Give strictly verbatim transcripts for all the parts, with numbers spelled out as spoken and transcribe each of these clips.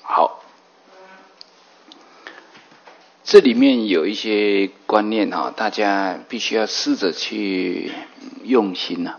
好，这里面有一些观念哈，大家必须要试着去用心呐。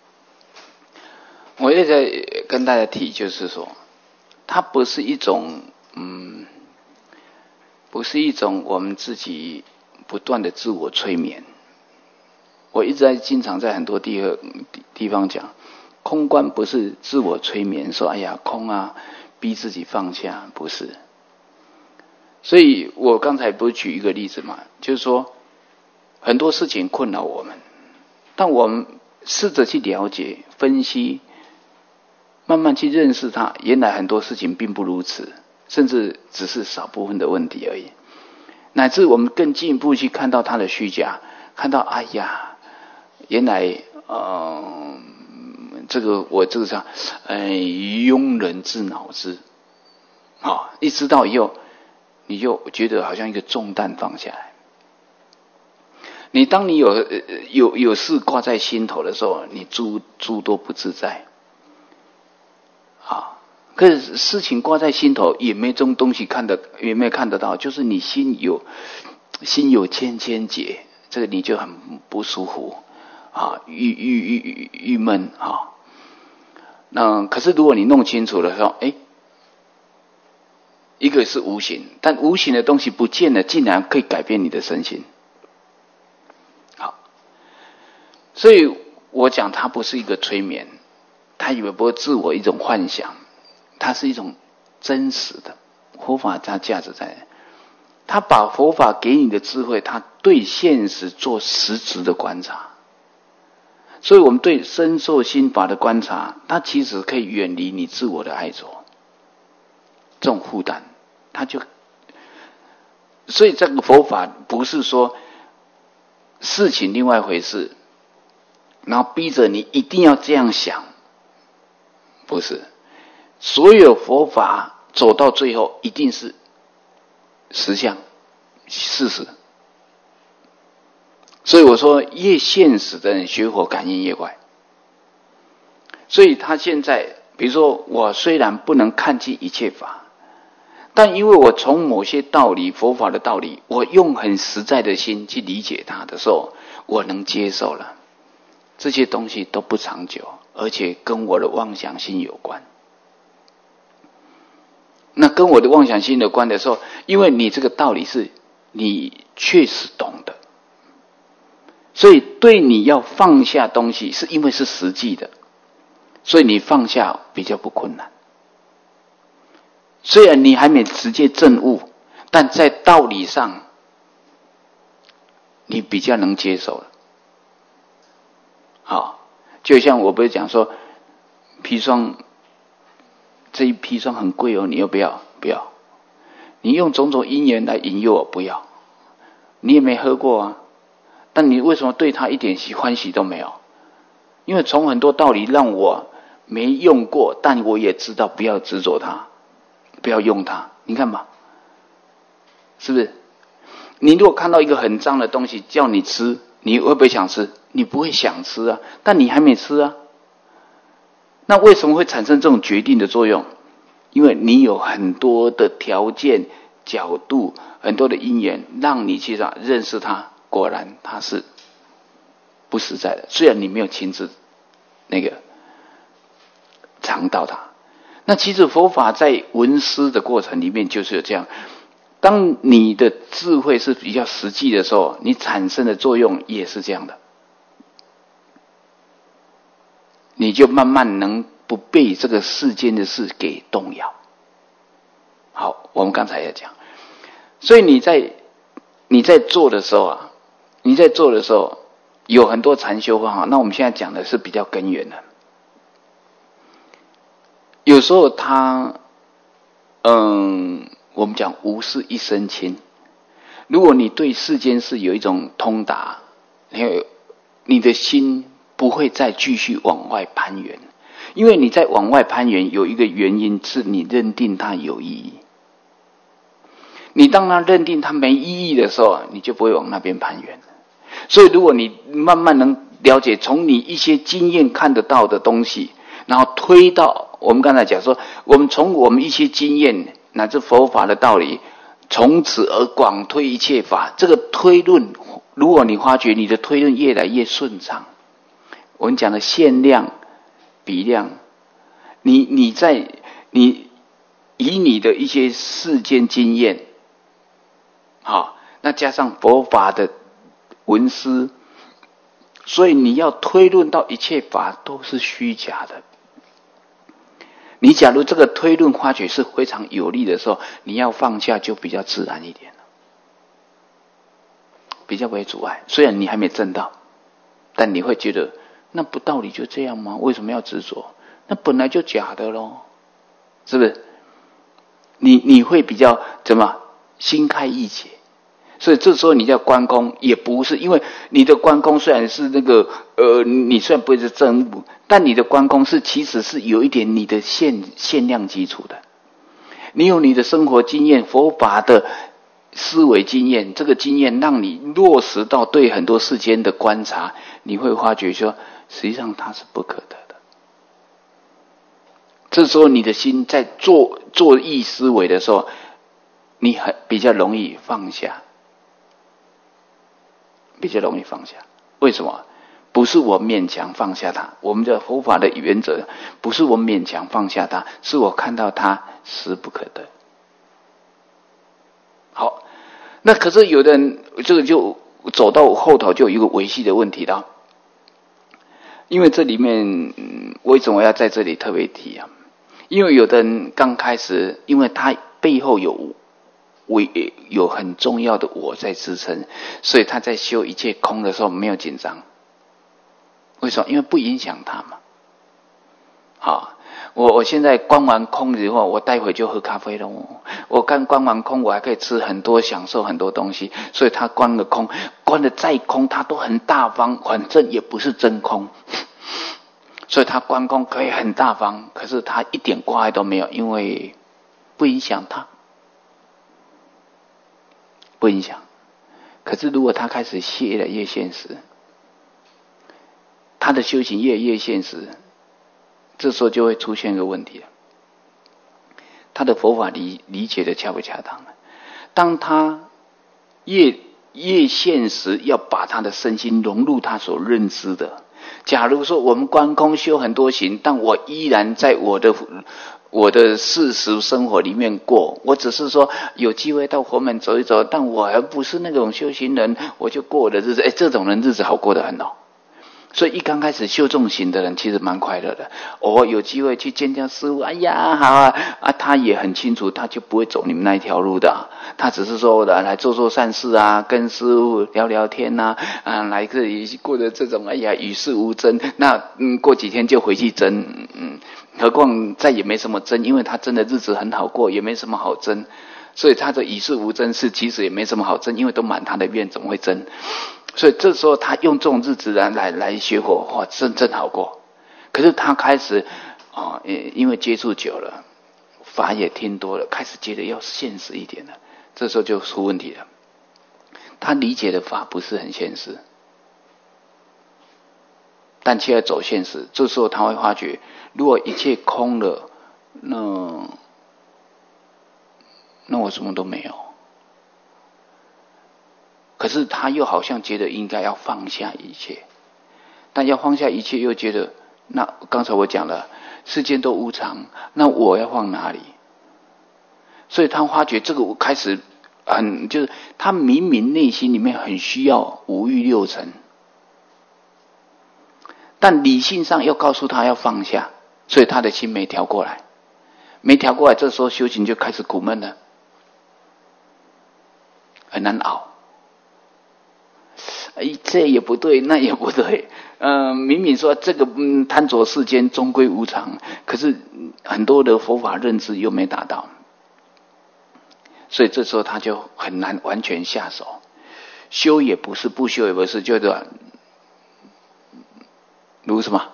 我也在跟大家提，就是说，它不是一种嗯，不是一种我们自己不断的自我催眠。我一直在经常在很多地方地方讲，空观不是自我催眠，说哎呀空啊，逼自己放下，不是。所以我刚才不是举一个例子嘛，就是说很多事情困扰我们，但我们试着去了解、分析，慢慢去认识它，原来很多事情并不如此，甚至只是少部分的问题而已。乃至我们更进一步去看到它的虚假，看到哎呀，原来呃，这个我这个叫呃庸人自扰之，好、哦，一知道以后，你就觉得好像一个重担放下来。你当你有有有事挂在心头的时候，你诸诸多不自在。啊，可是事情挂在心头，也没这种东西看得，也没有看得到，就是你心有心有千千结，这个你就很不舒服啊，郁郁郁郁闷啊。那可是如果你弄清楚了说，哎，一个是无形，但无形的东西不见了，竟然可以改变你的身心。好，所以我讲它不是一个催眠。他以为不是自我一种幻想，它是一种真实的佛法，它价值在。他把佛法给你的智慧，他对现实做实质的观察。所以我们对身受心法的观察，它其实可以远离你自我的爱着，这种负担，它就。所以这个佛法不是说事情另外一回事，然后逼着你一定要这样想。不是，所有佛法走到最后一定是实相、事实。所以我说，越现实的人学佛感应越快。所以他现在，比如说，我虽然不能看尽一切法，但因为我从某些道理、佛法的道理，我用很实在的心去理解它的时候，我能接受了。这些东西都不长久，而且跟我的妄想心有关。那跟我的妄想心有关的时候，因为你这个道理是你确实懂的，所以对你要放下东西，是因为是实际的，所以你放下比较不困难。虽然你还没直接证悟，但在道理上你比较能接受了。好，就像我不是讲说砒霜，这一砒霜很贵哦，你要不要？不要。你用种种因缘来引诱我，不要。你也没喝过啊，但你为什么对它一点欢喜都没有？因为从很多道理让我没用过，但我也知道不要执着它，不要用它。你看吧，是不是？你如果看到一个很脏的东西叫你吃，你会不会想吃？你不会想吃啊，但你还没吃啊。那为什么会产生这种决定的作用？因为你有很多的条件、角度、很多的因缘，让你去认识它。果然它是不实在的，虽然你没有亲自那个尝到它。那其实佛法在闻思的过程里面就是有这样。当你的智慧是比较实际的时候，你产生的作用也是这样的。你就慢慢能不被这个世间的事给动摇。好，我们刚才也讲，所以你在你在做的时候啊，你在做的时候有很多禅修方法。那我们现在讲的是比较根源的。有时候他，嗯，我们讲无事一身轻。如果你对世间事有一种通达，你你的心不会再继续往外攀援，因为你在往外攀援有一个原因是你认定它有意义。你当他认定它没意义的时候，你就不会往那边攀援。所以如果你慢慢能了解，从你一些经验看得到的东西，然后推到我们刚才讲说，我们从我们一些经验乃至佛法的道理，从此而广推一切法。这个推论，如果你发觉你的推论越来越顺畅，我们讲的限量比量，你你在你以你的一些世间经验，好，那加上佛法的文思，所以你要推论到一切法都是虚假的。你假如这个推论发觉是非常有利的时候，你要放下就比较自然一点了，比较不会阻碍。虽然你还没证到，但你会觉得那不道理就这样吗？为什么要执着？那本来就假的咯，是不是？你你会比较怎么心开意解？所以这时候你叫关公，也不是因为你的关公虽然是那个呃，你虽然不是真武，但你的关公是其实是有一点你的限限量基础的。你有你的生活经验、佛法的思维经验，这个经验让你落实到对很多世间的观察，你会发觉说，实际上它是不可得的。这时候你的心在做做意思维的时候，你很比较容易放下。比较容易放下，为什么？不是我勉强放下它，我们的佛法的原则不是我勉强放下它，是我看到它实不可得。好，那可是有的人这个就走到后头就有一个维系的问题了，因为这里面为什么要在这里特别提啊？因为有的人刚开始，因为他背后有为有很重要的我在支撑，所以他在修一切空的时候没有紧张。为什么？因为不影响他嘛。好，我我现在观完空以后，我待会就喝咖啡了。我刚观完空，我还可以吃很多，享受很多东西。所以他观了空，观的再空，他都很大方，反正也不是真空。所以他观空可以很大方，可是他一点挂碍都没有，因为不影响他。不影响。可是如果他开始越来越现实，他的修行越来越现实，这时候就会出现一个问题了，他的佛法理理解的恰不恰当？当他越越现实，要把他的身心融入他所认知的。假如说我们观空修很多行，但我依然在我的我的世俗生活里面过，我只是说有机会到佛门走一走，但我还不是那种修行人，我就过我的日子。哎，这种人日子好过得很哦。所以一刚开始修重行的人其实蛮快乐的，哦，有机会去见见师父，哎呀好啊啊，他也很清楚，他就不会走你们那一条路的，他只是说的来做做善事啊，跟师父聊聊天呐、啊，啊，来这里过的这种哎呀与世无争，那嗯过几天就回去争，嗯，何况再也没什么争，因为他真的日子很好过，也没什么好争，所以他的与世无争是其实也没什么好争，因为都满他的愿，怎么会争？所以这时候他用这种日子来来来学佛，哇，真正好过。可是他开始啊、哦，因为接触久了，法也听多了，开始觉得要现实一点了。这时候就出问题了，他理解的法不是很现实，但却要走现实。这时候他会发觉，如果一切空了，那那我什么都没有。可是他又好像觉得应该要放下一切，但要放下一切又觉得，那刚才我讲了，世间都无常，那我要放哪里？所以他发觉这个我开始很就是他明明内心里面很需要五欲六尘，但理性上又告诉他要放下，所以他的心没调过来，没调过来，这时候修行就开始苦闷了，很难熬。这也不对，那也不对。嗯、呃，明明说这个嗯贪着世间终归无常，可是很多的佛法认知又没达到，所以这时候他就很难完全下手。修也不是，不修也不是，就是如什么？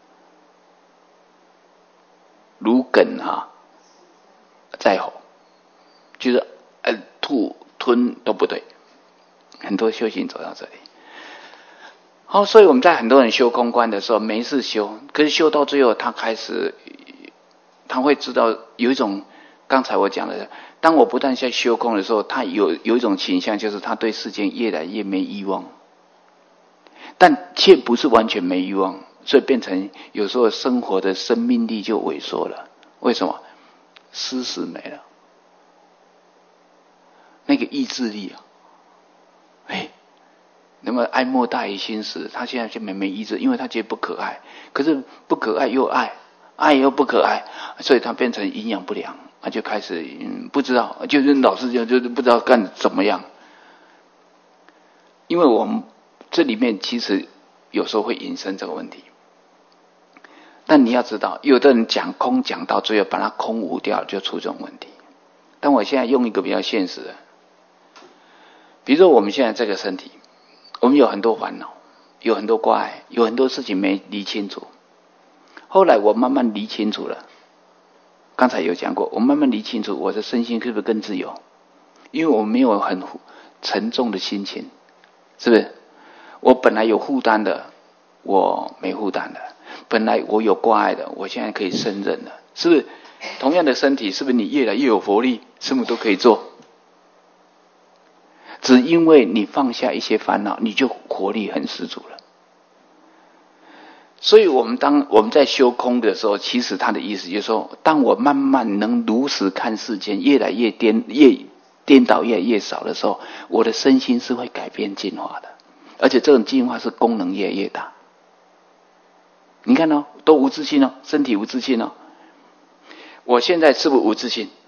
如鲠哈在喉，就是呃吐吞都不对。很多修行走到这里。好，所以我们在很多人修空观的时候没事修，可是修到最后他开始他会知道有一种刚才我讲的，当我不断在修空的时候，他有有一种倾向，就是他对世间越来越没欲望，但却不是完全没欲望，所以变成有时候生活的生命力就萎缩了。为什么？思识没了，那个意志力啊，哎，那么爱莫大于心死，他现在就没没意志，因为他觉得不可爱，可是不可爱又爱，爱又不可爱，所以他变成营养不良，他就开始嗯不知道，就是老是就就是不知道干怎么样。因为我们这里面其实有时候会引申这个问题，但你要知道，有的人讲空讲到最后把它空无掉，就出这种问题。但我现在用一个比较现实的，比如说我们现在这个身体，我们有很多烦恼，有很多挂碍，有很多事情没理清楚。后来我慢慢理清楚了，刚才有讲过，我慢慢理清楚，我的身心是不是更自由？因为我没有很沉重的心情，是不是？我本来有负担的，我没负担的；本来我有挂碍的，我现在可以胜任了，是不是？同样的身体，是不是你越来越有活力，什么都可以做？只因为你放下一些烦恼，你就活力很十足了。所以我们当我们在修空的时候，其实他的意思就是说，当我慢慢能如实看世间，越来越颠越颠倒越来越少的时候，我的身心是会改变进化的，而且这种进化是功能越来越大。你看哦，都无自性哦，身体无自性哦。我现在是不是无自性？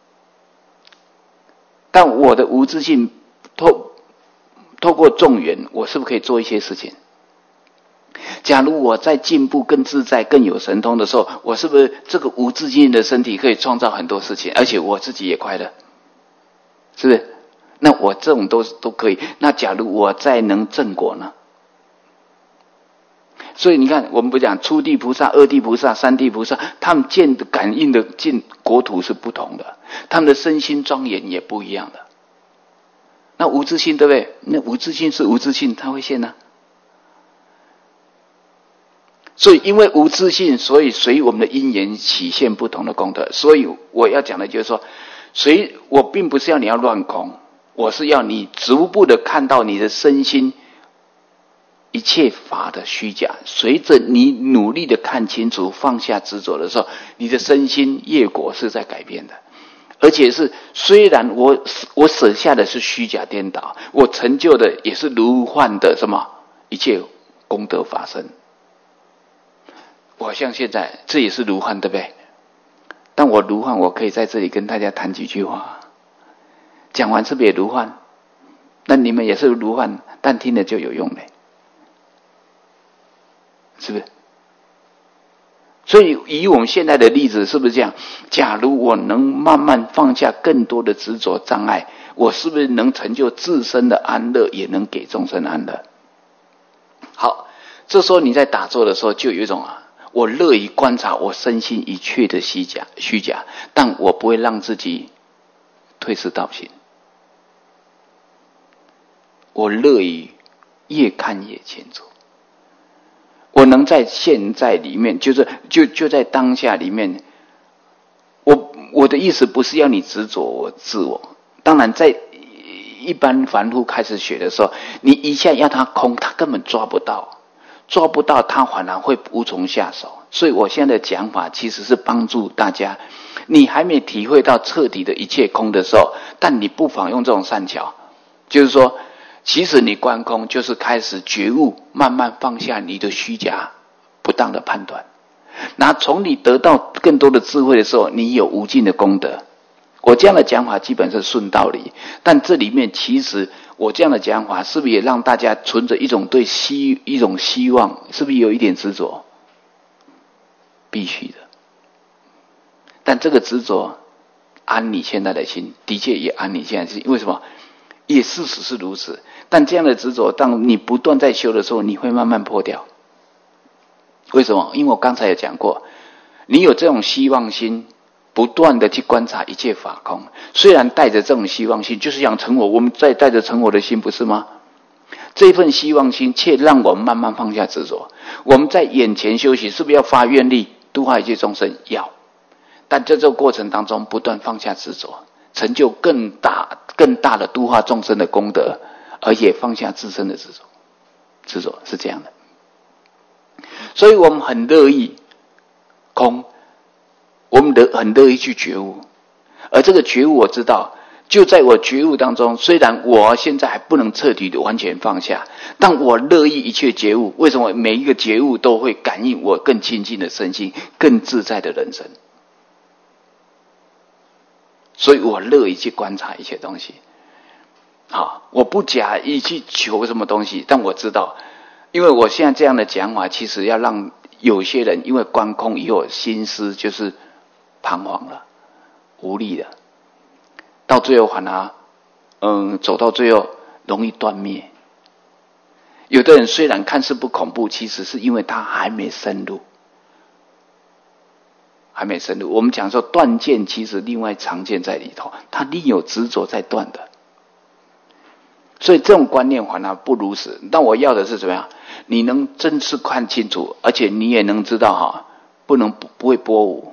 但我的无自性透透过众缘，我是不是可以做一些事情？假如我在进步更自在更有神通的时候，我是不是这个无自性的身体可以创造很多事情，而且我自己也快乐，是不是？那我这种都都可以。那假如我再能正果呢？所以你看，我们不讲初地菩萨、二地菩萨、三地菩萨，他们见的感应的见国土是不同的，他们的身心庄严也不一样的。那无自性对不对？那无自性是无自性，他会现呢、啊？所以因为无自性，所以随我们的因缘起现不同的功德。所以我要讲的就是说，随我并不是要你要乱空，我是要你逐步的看到你的身心一切法的虚假。随着你努力的看清楚，放下执着的时候，你的身心业果是在改变的。而且是虽然我我舍下的是虚假颠倒，我成就的也是如幻的什么一切功德法身。我像现在这也是如幻，对不对？但我如幻，我可以在这里跟大家谈几句话，讲完是不是也如幻？那你们也是如幻，但听了就有用嘞，是不是？所以以我们现在的例子，是不是这样？假如我能慢慢放下更多的执着障碍，我是不是能成就自身的安乐，也能给众生安乐？好，这时候你在打坐的时候，就有一种啊，我乐于观察我身心一切的虚假，虚假，但我不会让自己退失道行。我乐于越看越清楚。我能在现在里面，就是就就在当下里面，我我的意思不是要你执着我自我。当然，在一般凡夫开始学的时候，你一下要他空，他根本抓不到，抓不到他反而会无从下手。所以我现在的讲法其实是帮助大家，你还没体会到彻底的一切空的时候，但你不妨用这种善巧，就是说。其实你观空就是开始觉悟，慢慢放下你的虚假不当的判断，那从你得到更多的智慧的时候，你有无尽的功德。我这样的讲法基本是顺道理，但这里面其实我这样的讲法是不是也让大家存着一种对希一种希望，是不是有一点执着？必须的。但这个执着安你现在的心，的确也安你现在的心。为什么？也事实是如此，但这样的执着，当你不断在修的时候，你会慢慢破掉。为什么？因为我刚才有讲过，你有这种希望心，不断的去观察一切法空，虽然带着这种希望心，就是想成我，我们在带着成我的心，不是吗？这份希望心，却让我们慢慢放下执着。我们在眼前修行，是不是要发愿力度化一切众生？要。 但在这个过程当中不断放下执着，成就更大更大的度化众生的功德，而且放下自身的执着。执着是这样的，所以我们很乐意空，我们很乐意去觉悟，而这个觉悟我知道，就在我觉悟当中，虽然我现在还不能彻底的完全放下，但我乐意一切觉悟。为什么？每一个觉悟都会感应我更亲近的身心，更自在的人生。所以我乐意去观察一切东西。好，我不假意去求什么东西，但我知道，因为我现在这样的讲法，其实要让有些人因为观空以后心思就是彷徨了，无力了，到最后反而嗯走到最后容易断灭。有的人虽然看似不恐怖，其实是因为他还没深入，还没深入。我们讲说断见，其实另外常见在里头，他另有执着在断的。所以这种观念反而不如此。但我要的是怎么样？你能真是看清楚，而且你也能知道哈，不能不不会波舞。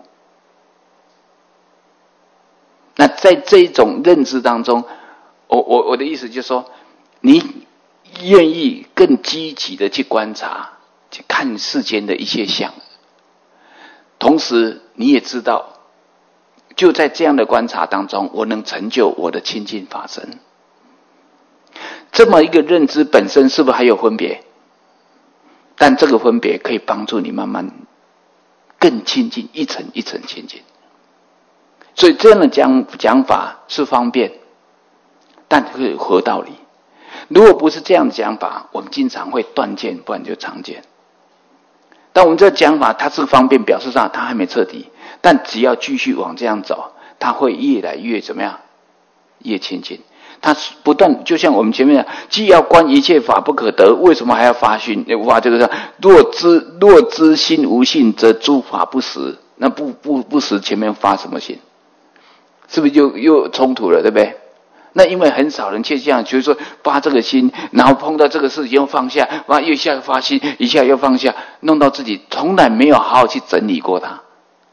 那在这一种认知当中，我我我的意思就是说，你愿意更积极的去观察，去看世间的一切相，同时你也知道，就在这样的观察当中，我能成就我的清净法身。这么一个认知本身是不是还有分别？但这个分别可以帮助你慢慢更亲近，一层一层亲近。所以这样的讲讲法是方便，但是合道理。如果不是这样的讲法，我们经常会断见，不然就常见。但我们这讲法它是方便，表示上它还没彻底，但只要继续往这样走，它会越来越怎么样？越亲近。它不断，就像我们前面讲，既要观一切法不可得，为什么还要发心？发这个若知若知心无性，则诸法不实。那不不不实，前面发什么心？是不是又又冲突了？对不对？那因为很少人去这样，就是说发这个心，然后碰到这个事情又放下，完又一下发心，一下又放下，弄到自己从来没有好好去整理过它，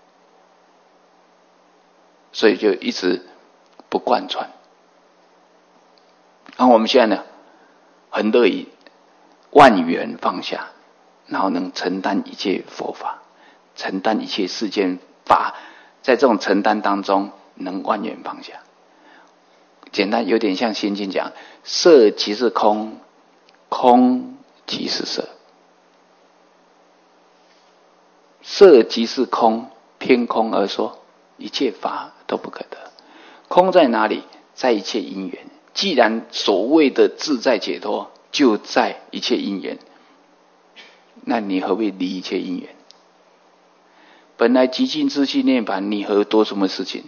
所以就一直不贯穿。然后我们现在呢，很乐意万缘放下，然后能承担一切佛法，承担一切世间法，在这种承担当中，能万缘放下。简单有点像心经讲，色即是空，空即是色，色即是空，偏空而说，一切法都不可得。空在哪里？在一切因缘。既然所谓的自在解脱就在一切因缘，那你何必离一切因缘？本来极尽自性涅槃，你何多什么事情？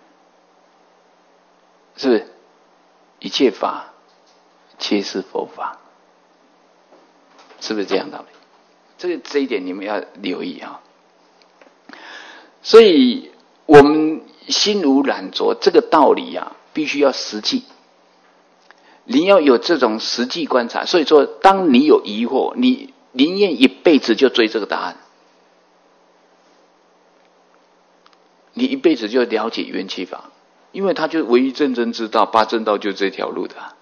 是不是？一切法皆是佛法，是不是这样道理？这个这一点你们要留意啊。所以我们心无染着这个道理啊，必须要实际。你要有这种实际观察，所以说当你有疑惑，你宁愿一辈子就追这个答案，你一辈子就了解缘起法，因为他就唯一真正知道八正道就这条路的、啊、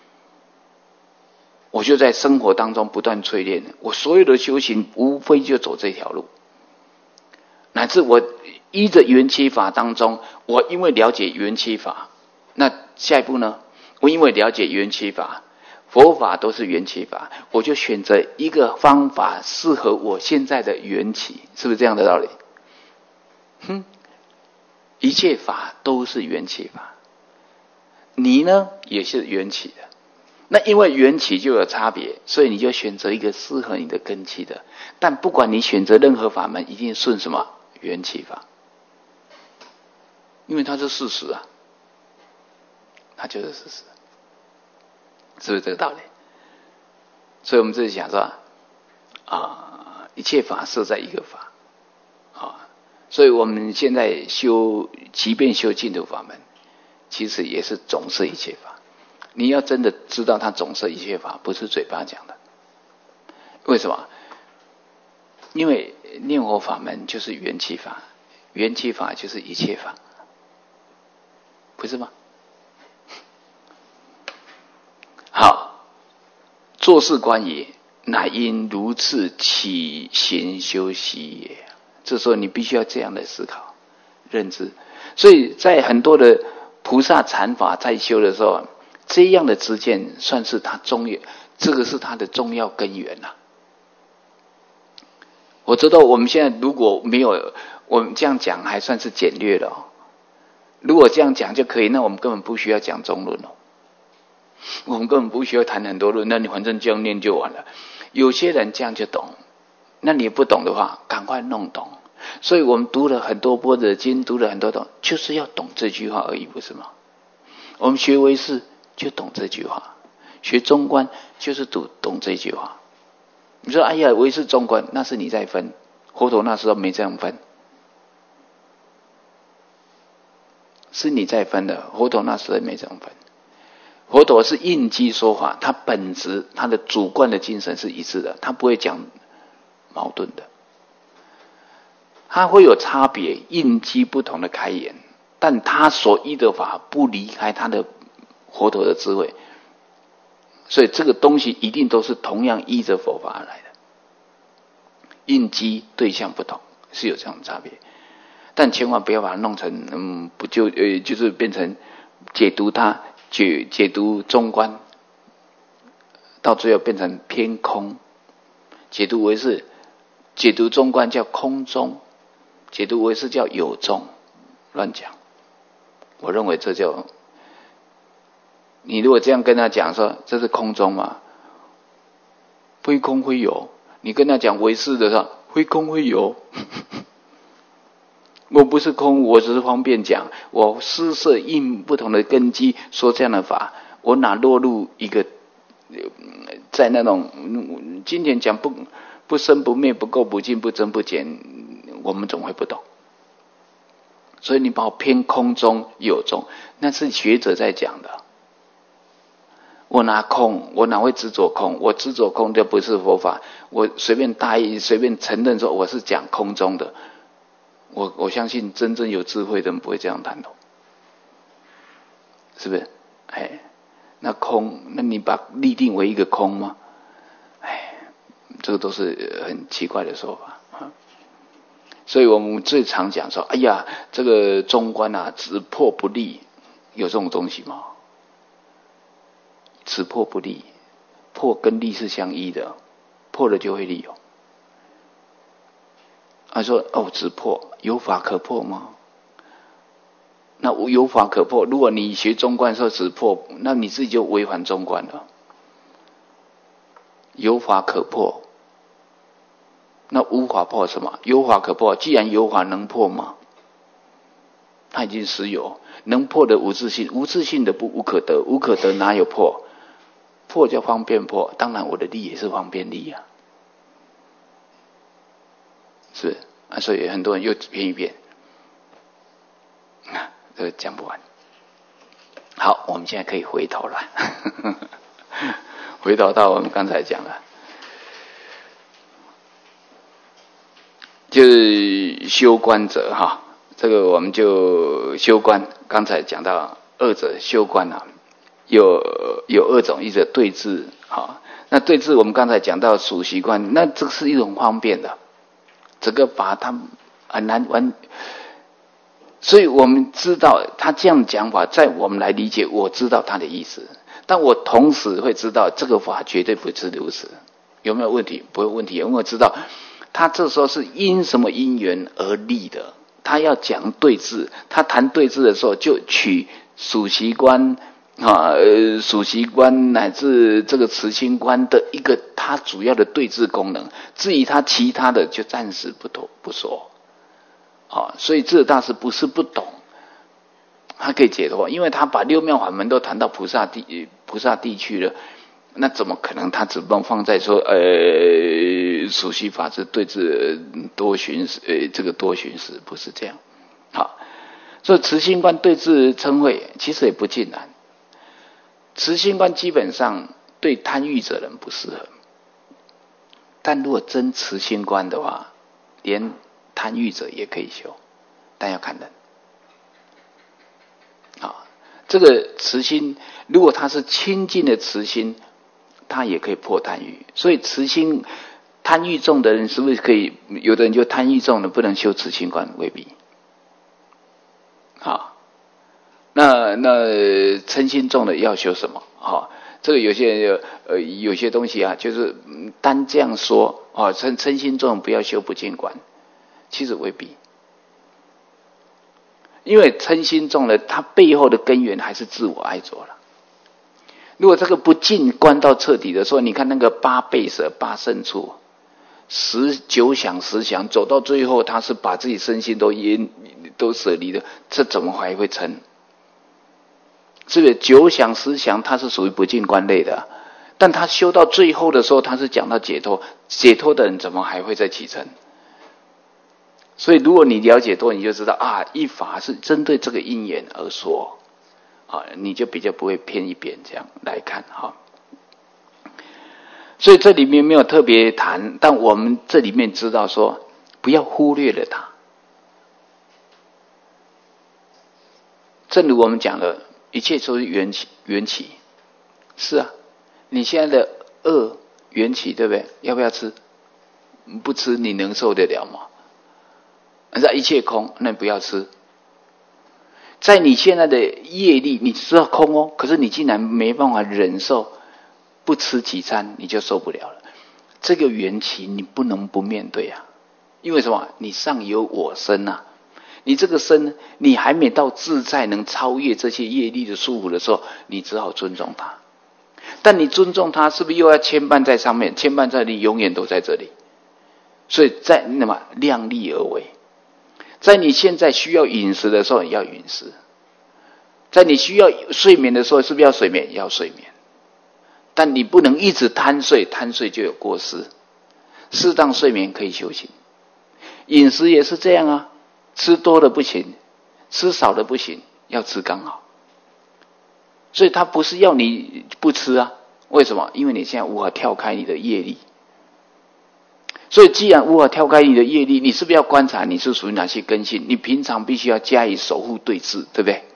我就在生活当中不断淬炼，我所有的修行无非就走这条路，乃至我依着缘起法当中，我因为了解缘起法，那下一步呢，我因为了解缘起法，佛法都是缘起法，我就选择一个方法适合我现在的缘起，是不是这样的道理？哼，一切法都是缘起法，你呢也是缘起的。那因为缘起就有差别，所以你就选择一个适合你的根器的。但不管你选择任何法门，一定顺什么？缘起法，因为它是事实啊。它就是事实，是不是这个道理？所以我们这里讲说啊、呃，一切法设在一个法啊、哦，所以我们现在修，即便修净土法门，其实也是总摄一切法。你要真的知道它总摄一切法，不是嘴巴讲的。为什么？因为念佛法门就是缘起法， 缘起法就是一切法，不是吗？好，做事观也，乃因如次起行修习也。这时候你必须要这样的思考认知。所以在很多的菩萨禅法在修的时候，这样的知见算是他重要，这个是他的重要根源啊。我知道我们现在如果没有我们这样讲还算是简略了、哦、如果这样讲就可以，那我们根本不需要讲中论哦，我们根本不需要谈很多论，那你反正这样念就完了。有些人这样就懂，那你不懂的话赶快弄懂。所以我们读了很多般若经，读了很多懂，就是要懂这句话而已，不是吗？我们学唯识就懂这句话，学中观就是读懂这句话。你说哎呀唯识中观，那是你在分，佛陀那时候没这样分，是你在分的，佛陀那时候没这样分。佛陀是应机说法，他本质他的主观的精神是一致的，他不会讲矛盾的，他会有差别，应机不同的开言，但他所依的法不离开他的佛陀的智慧，所以这个东西一定都是同样依着佛法而来的，应机对象不同，是有这样的差别。但千万不要把它弄成嗯，不就呃，就是变成解读它解解读中观，到最后变成偏空。解读唯识，解读中观叫空中，解读唯识叫有中，乱讲。我认为这叫，你如果这样跟他讲说这是空中嘛，非空非有，你跟他讲唯识的时候非空非有我不是空，我只是方便讲，我施设应不同的根基说这样的法，我哪落入一个在那种今天讲不不生不灭不垢不净不增不减，我们总会不懂。所以你把我偏空中有中，那是学者在讲的。我拿空，我哪会执着空？我执着空就不是佛法。我随便答应随便承认说我是讲空中的，我我相信真正有智慧的人不会这样谈的，是不是？哎，那空，那你把立定为一个空吗？哎，这个都是很奇怪的说法啊。所以我们最常讲说，哎呀，这个中观啊，只破不立，有这种东西吗？只破不立，破跟立是相依的，破了就会立哦。他说哦，只破有法可破吗？那有法可破，如果你学中观说只破，那你自己就违反中观了。有法可破，那无法破什么？有法可破，既然有法能破吗？它已经实有，能破的无自性，无自性的不无可得，无可得哪有破？破叫方便破，当然我的立也是方便立啊，是啊，所以很多人又偏一遍，啊，这个讲不完。好，我们现在可以回头了，回头到我们刚才讲了，就是修观者哈，这个我们就修观，刚才讲到二者修观啊。有有二种，一者对治，好，那对治我们刚才讲到属习观，那这是一种方便的，这个法它很难完，所以我们知道他这样讲法，在我们来理解，我知道他的意思，但我同时会知道这个法绝对不是如此，有没有问题？不会问题，因为我知道他这时候是因什么因缘而立的，他要讲对治，他谈对治的时候就取属习观。啊，呃，属习观乃至这个持心观的一个它主要的对治功能，至于它其他的就暂时不多不说。好，所以智者大师不是不懂，他可以解脱，因为他把六妙法门都谈到菩萨地菩萨地去了，那怎么可能他只能放在说呃属习法是对治多寻思，呃这个多寻思不是这样。好，所以持心观对治称慧其实也不尽然。持心观基本上对贪欲者人不适合，但如果真持心观的话，连贪欲者也可以修。 但要看人。啊，这个慈心，如果它是清净的慈心，它也可以破贪欲。所以慈心贪欲重的人，是不是可以？有的人就贪欲重的不能修慈心观，未必。好，那那嗔心重的要修什么？好，这个有些人呃有些东西啊，就是单这样说啊，嗔嗔心重不要修不净观，其实未必。因为嗔心重了，它背后的根源还是自我爱着了。如果这个不净观到彻底的时候，你看那个八倍舍、八胜处、十九想、十想，走到最后，他是把自己身心都淹都舍离的，这怎么还会嗔？是不是九想、十想，它是属于不净观类的？但他修到最后的时候，他是讲到解脱，解脱的人怎么还会再起嗔？所以如果你了解多，你就知道啊，一法是针对这个因缘而说啊，你就比较不会偏一边这样来看哈。所以这里面没有特别谈，但我们这里面知道说，不要忽略了它。正如我们讲的，一切都是缘起，缘起是啊，你现在的恶缘起，对不对？要不要吃？不吃你能受得了吗？那一切空，那你不要吃。在你现在的业力，你知道空哦，可是你竟然没办法忍受，不吃几餐你就受不了了。这个缘起你不能不面对啊，因为什么？你上有我身啊，你这个身，你还没到自在能超越这些业力的束缚的时候，你只好尊重它。但你尊重它，是不是又要牵绊在上面？牵绊在你永远都在这里。所以在那么量力而为。在你现在需要饮食的时候要饮食，在你需要睡眠的时候是不是要睡眠？要睡眠。但你不能一直贪睡，贪睡就有过失。适当睡眠可以修行。饮食也是这样啊，吃多了不行，吃少了不行，要吃刚好。所以他不是要你不吃啊，为什么？因为你现在无法跳开你的业力。所以既然无法跳开你的业力，你是不是要观察你是属于哪些根性？你平常必须要加以守护对治，对不对？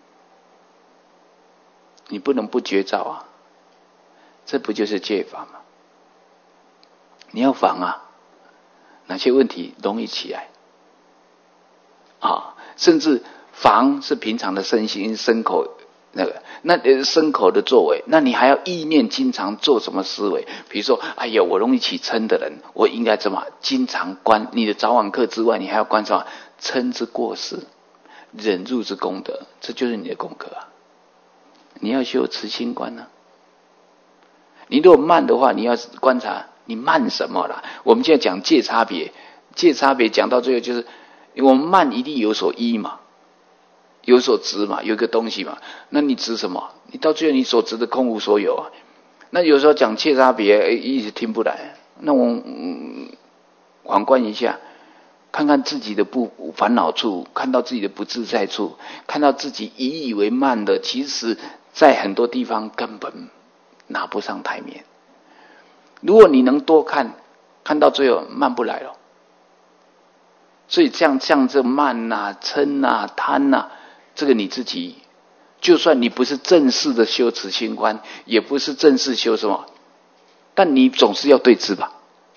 你不能不觉照啊，这不就是戒法吗？你要防啊，哪些问题容易起来啊？甚至防是平常的身心身口那个，那呃身口的作为，那你还要意念经常做什么思维？比如说，哎呀，我容易起嗔的人，我应该怎么经常观你的早晚课之外，你还要观什么？嗔之过失，忍辱之功德，这就是你的功课啊！你要修慈心观呢、啊。你如果慢的话，你要观察你慢什么啦？我们现在讲戒差别，戒差别讲到最后就是，我们慢一定有所依嘛。有所执嘛，有一个东西嘛，那你执什么？你到最后你所执的空无所有啊。那有时候讲切差别，一直听不来。那我嗯，反观一下，看看自己的不烦恼处，看到自己的不自在处，看到自己以以为慢的，其实在很多地方根本拿不上台面。如果你能多看，看到最后慢不来了。所以像像这慢啊、嗔啊、贪啊。这个你自己，就算你不是正式的修慈心观，也不是正式修什么，但你总是要对治吧？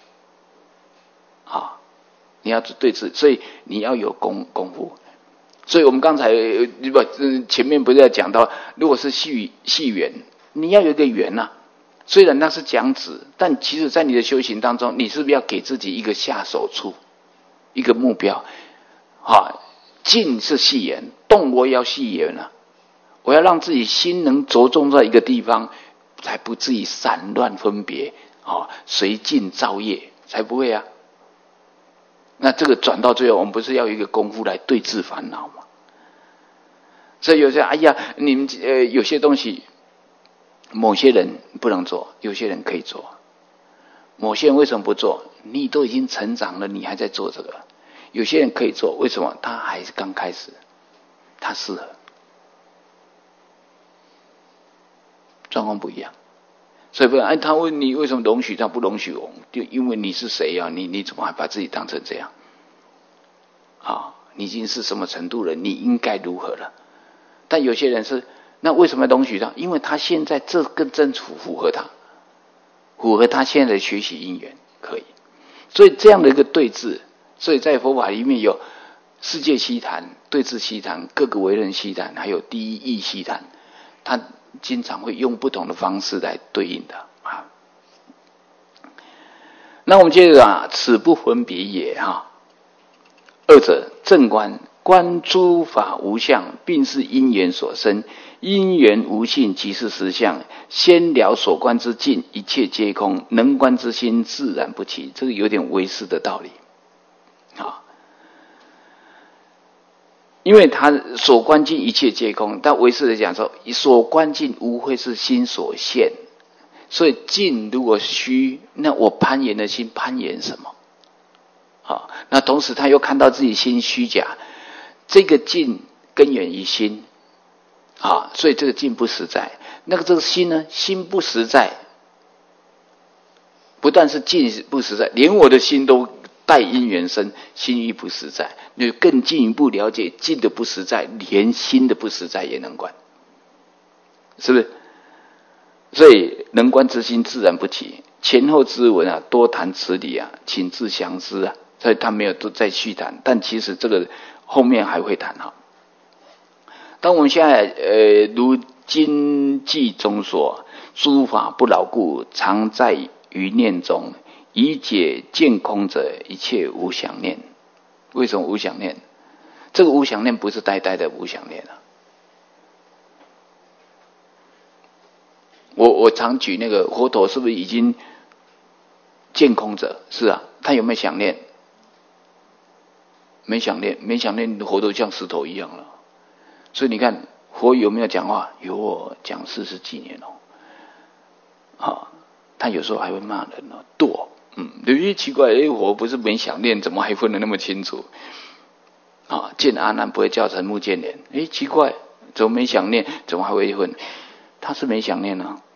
啊，你要对治，所以你要有功功夫。所以我们刚才不前面不是要讲到，如果是细细缘，你要有一个缘啊。虽然那是讲止，但其实在你的修行当中，你是不是要给自己一个下手处，一个目标？啊。静是细缘，动我也要细缘啊！我要让自己心能着重在一个地方，才不至于散乱分别啊，随境造业，才不会啊。那这个转到最后，我们不是要有一个功夫来对治烦恼吗？所以有些哎呀，你们呃有些东西，某些人不能做，有些人可以做。某些人为什么不做？你都已经成长了，你还在做这个。有些人可以做，为什么？他还是刚开始，他适合，状况不一样。所以不然，哎，他问你为什么容许他不容许我？就因为你是谁啊？你你怎么还把自己当成这样？啊， 你已经是什么程度了，你应该如何了。但有些人是，那为什么要容许他？因为他现在这更正符符合他，符合他现在的学习因缘，可以。所以这样的一个对峙，所以在佛法里面有世界悉谈、对峙悉谈、各个为人悉谈，还有第一义悉谈，他经常会用不同的方式来对应的啊。那我们接着啊，此不分别也啊。二者正观，观诸法无相，并是因缘所生，因缘无性，即是实相。先了所观之境，一切皆空，能观之心自然不起。这个有点唯识的道理啊。因为他所观境一切皆空，但唯识的讲说，所观境无非是心所现。所以境如果虚，那我攀岩的心攀岩什么？好，那同时他又看到自己心虚假，这个境根源于心，啊，所以这个境不实在。那个这个心呢，心不实在，不但是境不实在，连我的心都带因缘生，心亦不实在。你更进一步了解境的不实在，连心的不实在也能观，是不是？所以能观之心自然不起。前后之文啊，多谈此理啊，请自详思啊。所以他没有都再续谈，但其实这个后面还会谈哈。当我们现在呃，如经记中说，诸法不牢固，常在于念中，以解见空者，一切无想念。为什么无想念？这个无想念不是呆呆的无想念啊。我我常举那个佛陀是不是已经见空者？是啊，他有没有想念？没想念，没想念，佛陀像石头一样了。所以你看，佛有没有讲话？有哦，讲四十几年哦。啊，他有时候还会骂人哦，惰。嗯，有些奇怪，哎，我不是没想念，怎么还分得那么清楚？啊，见阿难不会叫成目犍连，哎，奇怪，怎么没想念？怎么还会分？他是没想念啊。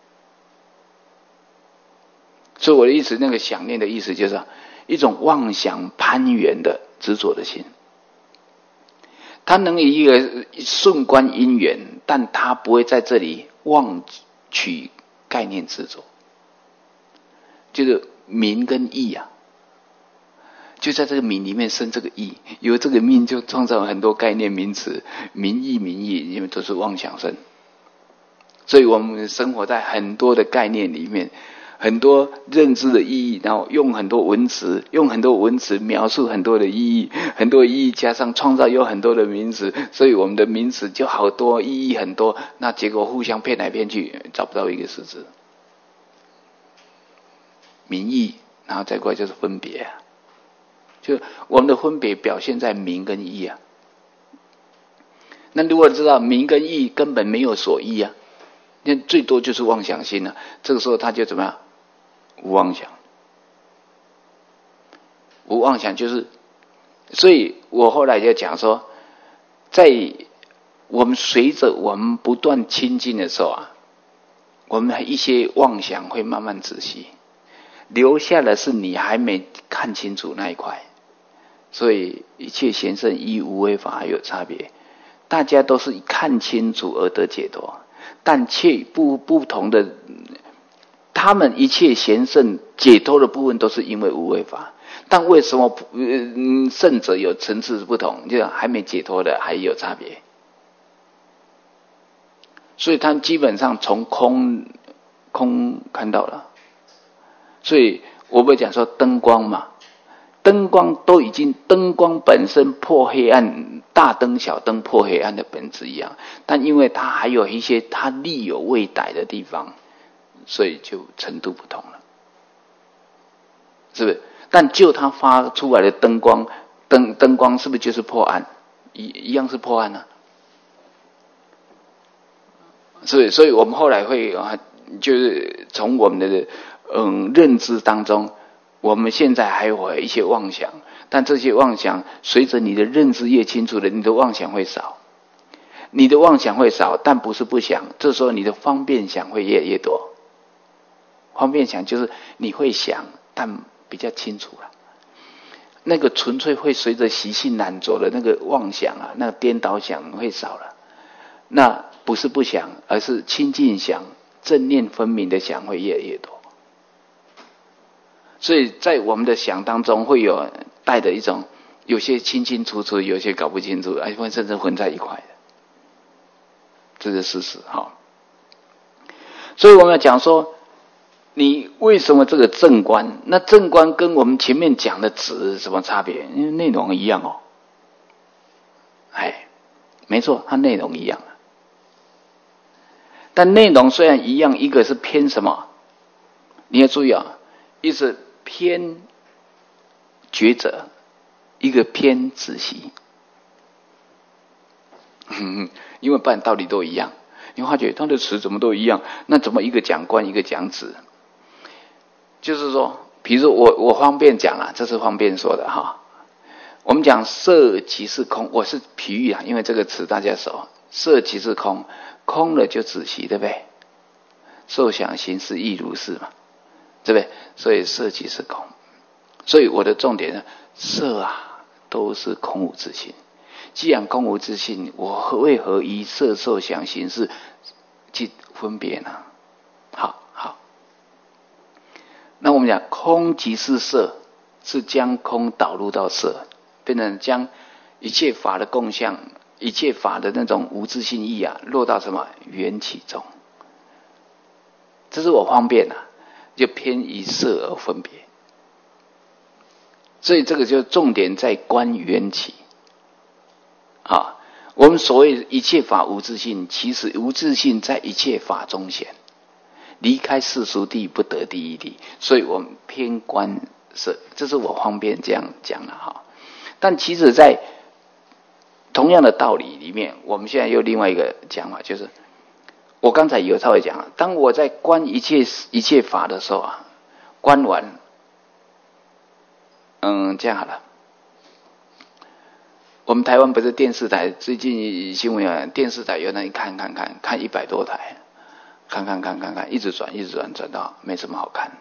所以我的意思，那个想念的意思就是一种妄想攀缘的执着的心。他能以一个顺观因缘，但他不会在这里妄取概念执着。就是名跟义啊，就在这个名里面生这个义，有这个名就创造了很多概念名词，名义名义，因为都是妄想生。所以我们生活在很多的概念里面，很多认知的意义，然后用很多文词，用很多文词描述很多的意义，很多意义加上创造有很多的名词，所以我们的名词就好多，意义很多，那结果互相骗来骗去，找不到一个实质。名义，然后再过来就是分别啊，就我们的分别表现在名跟义啊。那如果知道名跟义根本没有所依啊，那最多就是妄想心了、啊。这个时候他就怎么样？无妄想，无妄想就是，所以我后来就讲说，在我们随着我们不断亲近的时候啊，我们一些妄想会慢慢止息。留下的是你还没看清楚那一块，所以一切贤圣依无为法还有差别。大家都是看清楚而得解脱，但却不不同的，他们一切贤圣解脱的部分都是因为无为法，但为什么嗯圣者有层次不同，就还没解脱的还有差别。所以他基本上从空空看到了。所以我们讲说灯光嘛，灯光都已经灯光本身破黑暗，大灯小灯破黑暗的本质一样，但因为它还有一些它力有未逮的地方，所以就程度不同了，是不是？但就它发出来的灯光，灯灯光是不是就是破暗？一一样是破暗啊。所以，所以我们后来会啊，就是从我们的嗯认知当中，我们现在还有一些妄想，但这些妄想随着你的认知越清楚了，你的妄想会少，你的妄想会少，但不是不想，这时候你的方便想会越来越多。方便想就是你会想，但比较清楚了。 那个纯粹会随着习性难走的那个妄想啊，那个颠倒想会少了。那不是不想，而是清净想、正念分明的想会越来越多。所以在我们的想当中会有带的一种，有些清清楚楚，有些搞不清楚，哎，甚至混在一块的，这是事实哈。所以我们要讲说，你为什么这个正观？那正观跟我们前面讲的止什么差别？因为内容一样哦。哎，没错，它内容一样。但内容虽然一样，一个是偏什么？你要注意啊，一是偏觉者，一个偏止息。因为不然道理都一样，你发觉它的词怎么都一样，那怎么一个讲观，一个讲止？就是说，比如说我我方便讲啊，这是方便说的哈。我们讲色即是空，我是比喻啊，因为这个词大家熟。色即是空，空了就止息，对不对？受想行识亦如是嘛，对不对？所以色即是空。所以我的重点呢，色啊都是空无自性。既然空无自性，我为何以色受想行识去分别呢？好好，那我们讲空即是色，是将空导入到色，变成将一切法的共相，一切法的那种无自性义啊，落到什么缘起中。这是我方便啊，就偏以色而分别。所以这个就重点在观缘起。啊，我们所谓一切法无自性，其实无自性在一切法中显，离开世俗谛不得第一谛，所以我们偏观色，这是我方便这样讲了哈。但其实在同样的道理里面，我们现在又另外一个讲法，就是我刚才有稍微讲了，当我在观一切一切法的时候啊，观完，嗯，这样好了。我们台湾不是电视台，最近新闻啊，电视台有那里看看看看一百多台，看看看看看，一直转一直转，转到没什么好看，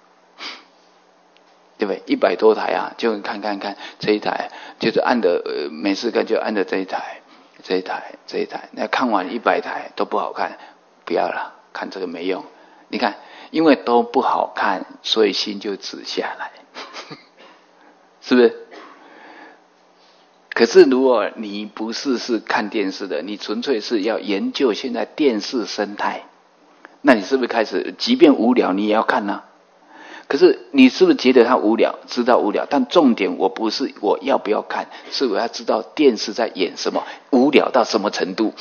对不对？一百多台啊，就看看看这一台，就是按的呃，没事干就按的这一台，这一台这一台，那看完一百台都不好看，不要了，看这个没用。你看，因为都不好看，所以心就止下来，是不是？可是如果你不是是看电视的，你纯粹是要研究现在电视生态，那你是不是开始即便无聊你也要看呢？可是你是不是觉得它无聊，知道无聊，但重点我不是我要不要看，是我要知道电视在演什么，无聊到什么程度，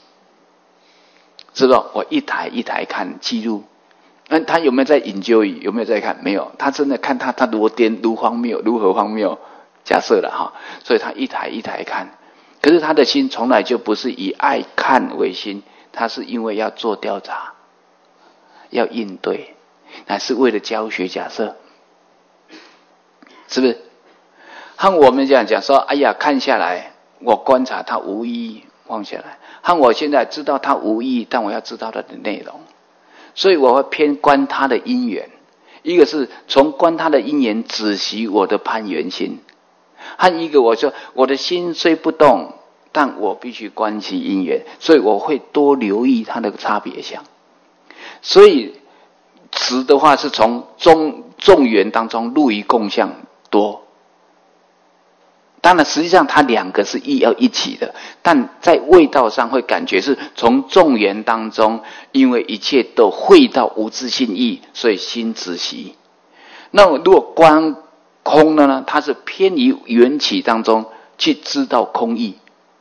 是不是？我一台一台看记录，那他有没有在enjoy，有没有在看？没有，他真的看他他如颠如荒谬，如何荒谬？假设了哈，所以他一台一台看，可是他的心从来就不是以爱看为心，他是因为要做调查，要应对，乃是为了教学。假设是不是？和我们这样讲说，哎呀，看下来，我观察它无意义，放下来。和我现在知道它无意义，但我要知道它的内容，所以我会偏观它的因缘。一个是从观它的因缘止息我的攀缘心。和一个我说我的心虽不动，但我必须观其因缘，所以我会多留意它的差别相。所以止的话是从众众缘当中入于共相多。当然实际上它两个是一要一起的，但在味道上会感觉是从众缘当中，因为一切都汇到无自性义，所以心止息。那如果观空的呢，它是偏于缘起当中去知道空义。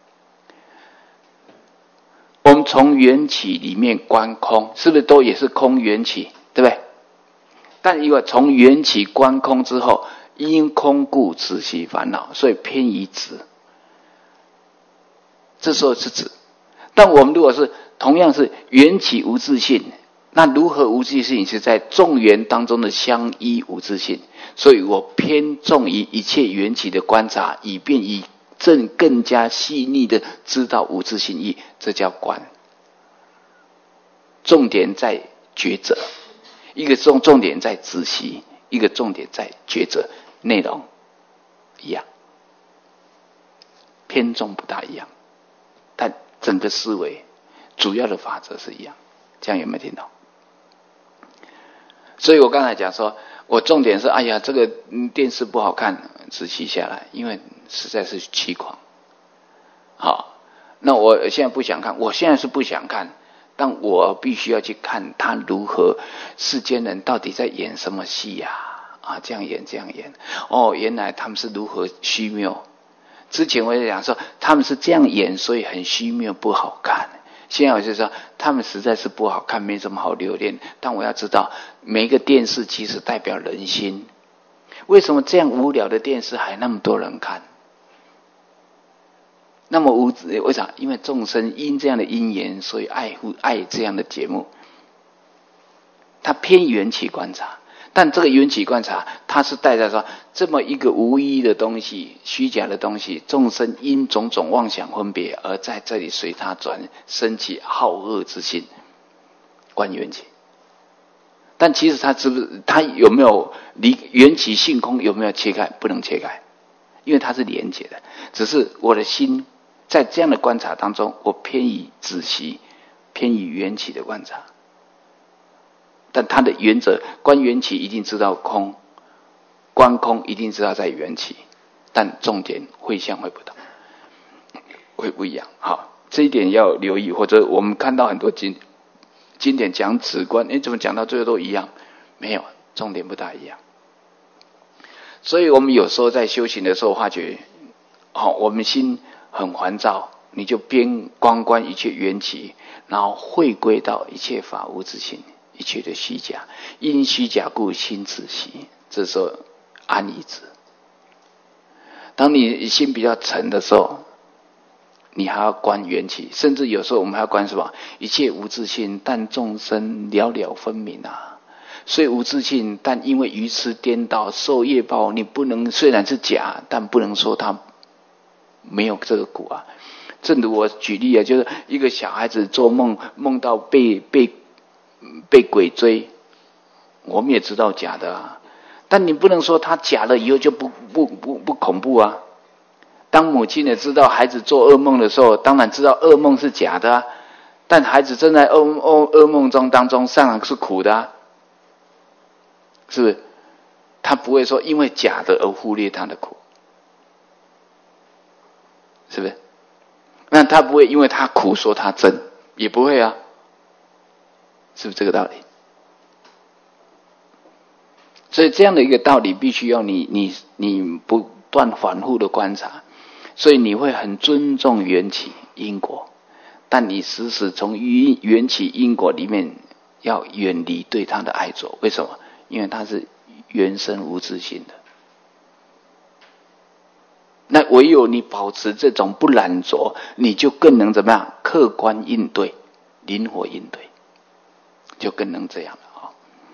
我们从缘起里面观空，是不是都也是空缘起，对不对？但因为从缘起观空之后，因空故止息烦恼，所以偏于止。这时候是止。但我们如果是同样是缘起无自性，那如何无自性？是在众缘当中的相依无自性。所以我偏重于一切缘起的观察，以便以正更加细腻的知道无自性义，这叫观。重点在抉择，一个重重点在止息，一个重点在抉择，内容一样，偏重不大一样，但整个思维主要的法则是一样。这样有没有听到？所以我刚才讲说，我重点是，哎呀，这个电视不好看，仔细下来，因为实在是欺狂。好，那我现在不想看，我现在是不想看，但我必须要去看他如何，世间人到底在演什么戏呀、啊？啊，这样演这样演，哦，原来他们是如何虚谬。之前我也讲说，他们是这样演，所以很虚谬，不好看。现在我就说，他们实在是不好看，没什么好留恋。但我要知道，每一个电视其实代表人心。为什么这样无聊的电视还那么多人看？那么无为啥？因为众生因这样的因缘，所以爱护爱这样的节目。它偏缘起观察，但这个缘起观察，它是带着说这么一个无意义的东西、虚假的东西，众生因种种妄想分别而在这里随它转，生起好恶之心，观缘起。但其实它是不是它有没有离缘起性空有没有切开？不能切开，因为它是连结的。只是我的心在这样的观察当中，我偏于仔细，偏于缘起的观察。但它的原则，观缘起一定知道空，观空一定知道在缘起，但重点会相会不同，会不一样。好，这一点要留意。或者我们看到很多经经典讲止观，诶，怎么讲到最后都一样？没有，重点不大一样。所以我们有时候在修行的时候发觉，好、哦，我们心很烦躁，你就边观观一切缘起，然后回归到一切法无自性。一切的虚假，因虚假故心自息，这时候安一止。当你心比较沉的时候，你还要观缘起，甚至有时候我们还要观什么？一切无自性，但众生了了分明啊。虽无自性，但因为愚痴颠倒，受业报，你不能虽然是假，但不能说它没有这个苦啊。正如我举例啊，就是一个小孩子做梦，梦到被被。被鬼追，我们也知道假的啊，但你不能说他假了以后就不不不不恐怖啊。当母亲也知道孩子做噩梦的时候，当然知道噩梦是假的啊，但孩子正在噩噩噩梦中当中，当然是苦的啊，是不是？他不会说因为假的而忽略他的苦，是不是？那他不会因为他苦说他真，也不会啊。是不是这个道理？所以这样的一个道理，必须要你你你不断反复的观察，所以你会很尊重缘起因果，但你时时从缘起因果里面要远离对它的爱着。为什么？因为它是原生无自性的。那唯有你保持这种不染着，你就更能怎么样？客观应对，灵活应对。就更能这样了啊、哦！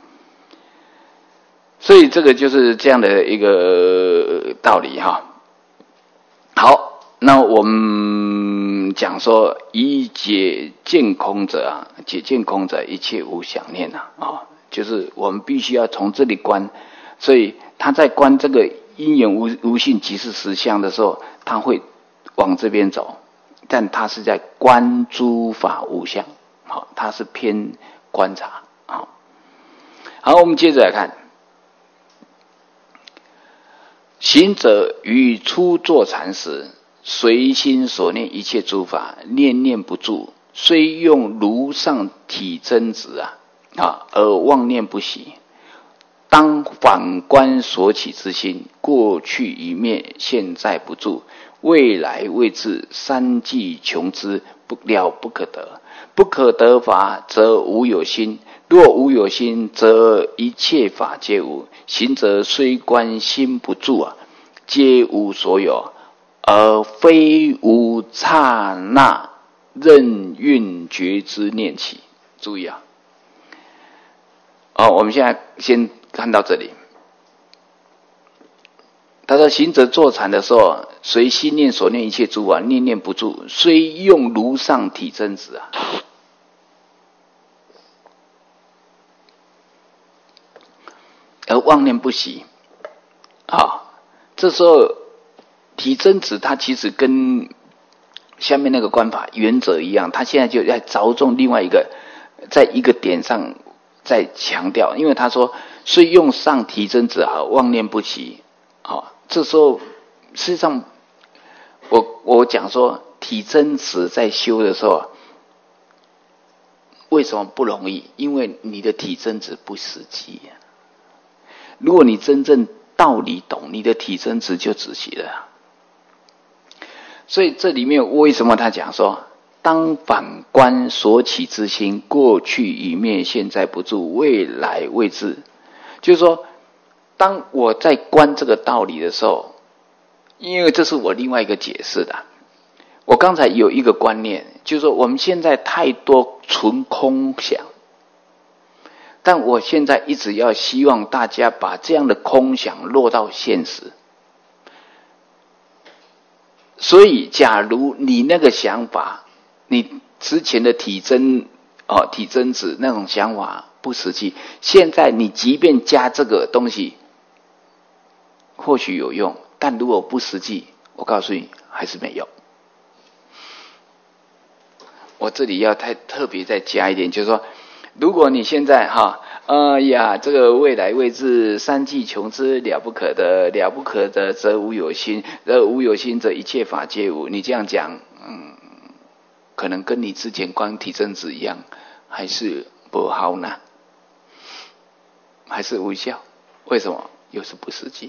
所以这个就是这样的一个道理哈。好，那我们讲说，以解见空者啊，解见空者，一切无想念啊，啊、哦，就是我们必须要从这里观。所以他在观这个因缘无无性即是实相的时候，他会往这边走，但他是在观诸法无相，好、哦，他是偏。观察，好，好，我们接着来看，行者于初坐禅时，随心所念一切诸法，念念不住，虽用如上体真执啊啊，而妄念不息。当反观所起之心，过去已灭，现在不住，未来未至，三际穷之，不了不可得。不可得法，则无有心；若无有心，则一切法皆无。行者虽观心不住啊，皆无所有，而非无刹那任运觉之念起。注意啊！哦，我们现在先看到这里。他说：行者坐禅的时候，随心念所念一切诸法，念念不住，虽用如上体真执啊，而妄念不息啊。这时候体增值它其实跟下面那个观法原则一样，它现在就在着重另外一个，在一个点上在强调，因为他说虽用上体增值啊，妄念不起。好、哦，这时候实际上我我讲说体增值在修的时候，为什么不容易？因为你的体增值不实际。如果你真正道理懂，你的体增值就仔细了。所以这里面为什么他讲说，当反观所起之心，过去已灭，现在不住，未来未至。就是说，当我在观这个道理的时候，因为这是我另外一个解释的。我刚才有一个观念，就是说我们现在太多纯空想，但我现在一直要希望大家把这样的空想落到现实。所以假如你那个想法，你之前的体增哦体增值那种想法不实际，现在你即便加这个东西或许有用，但如果不实际，我告诉你还是没用。我这里要太特别再加一点，就是说如果你现在哈哎呀这个未来未至，三际穷之，了不可得，了不可得则无有心，则无有心则一切法皆无，你这样讲嗯，可能跟你之前观体增值一样，还是不好呢，还是无效。为什么？又是不实际，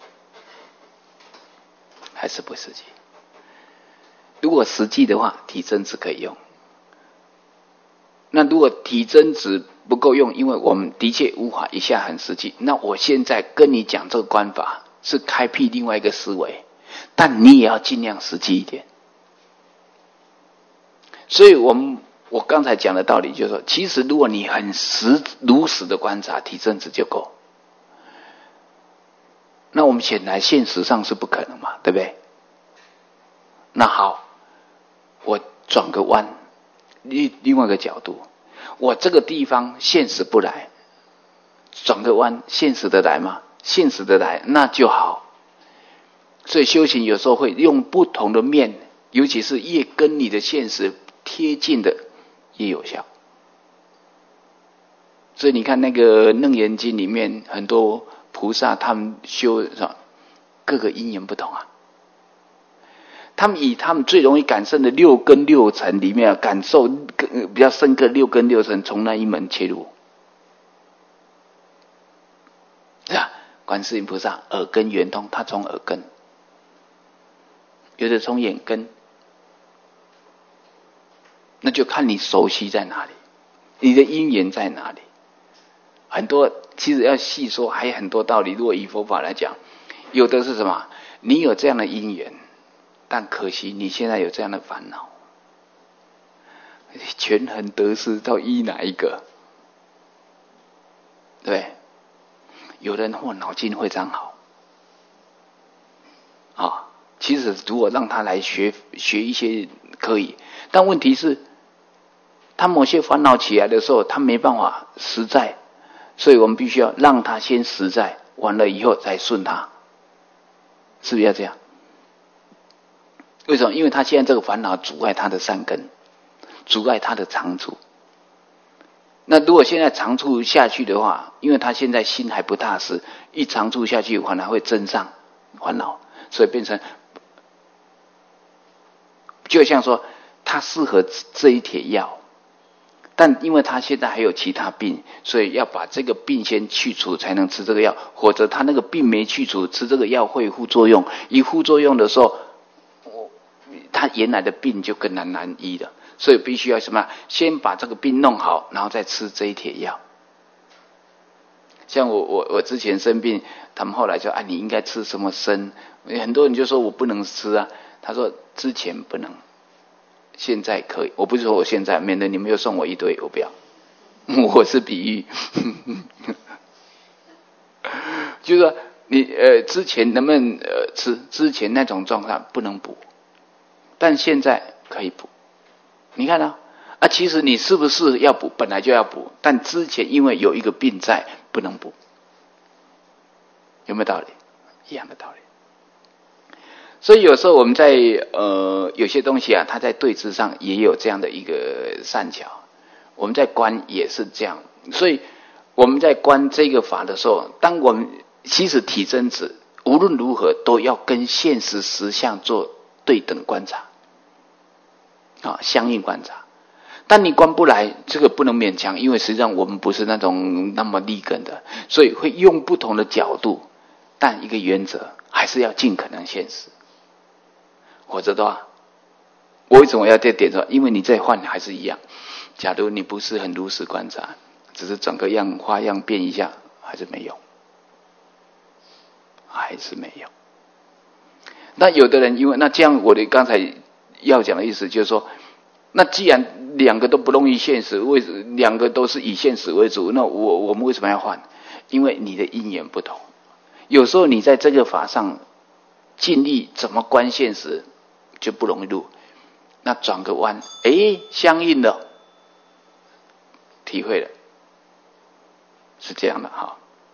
还是不实际。如果实际的话，体增值可以用。那如果体增值不够用，因为我们的确无法一下很实际，那我现在跟你讲这个观法是开辟另外一个思维，但你也要尽量实际一点。所以我们我刚才讲的道理就是说，其实如果你很实如实的观察，体增值就够。那我们显然现实上是不可能嘛，对不对？那好，我转个弯，另另外一个角度，我这个地方现实不来，转个弯，现实的来吗？现实的来，那就好。所以修行有时候会用不同的面，尤其是越跟你的现实贴近的越有效。所以你看那个《楞严经》里面很多菩萨他们修各个因缘不同啊，他们以他们最容易感受的六根六尘里面感受比较深刻六根六尘，从那一门切入。是吧？观世音菩萨耳根圆通，他从耳根，有的从眼根，那就看你熟悉在哪里，你的因缘在哪里。很多其实要细说还有很多道理。如果以佛法来讲，有的是什么？你有这样的因缘，但可惜你现在有这样的烦恼，权衡得失到依哪一个？对，有人或脑筋会长好啊、哦，其实如果让他来学学一些可以，但问题是，他某些烦恼起来的时候，他没办法实在。所以我们必须要让他先实在，完了以后再顺他，是不是要这样？为什么？因为他现在这个烦恼阻碍他的善根，阻碍他的长处。那如果现在长处下去的话，因为他现在心还不踏实，一长处下去反而会增上烦恼，所以变成就像说他适合这一帖药，但因为他现在还有其他病，所以要把这个病先去除才能吃这个药，或者他那个病没去除，吃这个药会副作用，一副作用的时候，他原来的病就更难难医了，所以必须要什么？先把这个病弄好，然后再吃这一帖药。像我我我之前生病，他们后来说啊，你应该吃什么参，很多人就说我不能吃啊，他说之前不能。现在可以，我不是说我现在，免得你们又送我一堆，我不要。我是比喻，就是说你呃之前能不能呃吃，之前那种状态不能补，但现在可以补。你看啊，啊其实你是不是要补，本来就要补，但之前因为有一个病在，不能补，有没有道理？一样的道理。 所以有时候我们在呃有些东西啊，它在对峙上也有这样的一个善巧。我们在观也是这样，所以我们在观这个法的时候，当我们其实体真子无论如何都要跟现实实相做对等观察，啊，相应观察。但你观不来，这个不能勉强，因为实际上我们不是那种那么立根的，所以会用不同的角度，但一个原则还是要尽可能现实。否则的话，我为什么要这点说？因为你再换还是一样。假如你不是很如实观察，只是整个样花样变一下，还是没用，还是没用。那有的人因为那这样，我的刚才要讲的意思就是说，那既然两个都不容易现实，为两个都是以现实为主，那我我们为什么要换？因为你的因缘不同。有时候你在这个法上尽力怎么观现实，就不容易入。那转个弯，哎，相应的体会了，是这样的哈。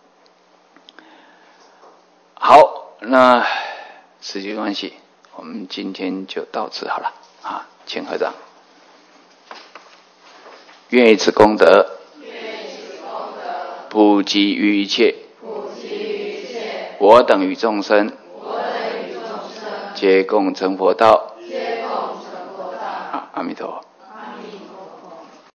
好，那时间关系，我们今天就到此好了啊，请合掌。愿以此功德，普及于一切，我等与众生，皆共成佛道。好，阿弥陀佛。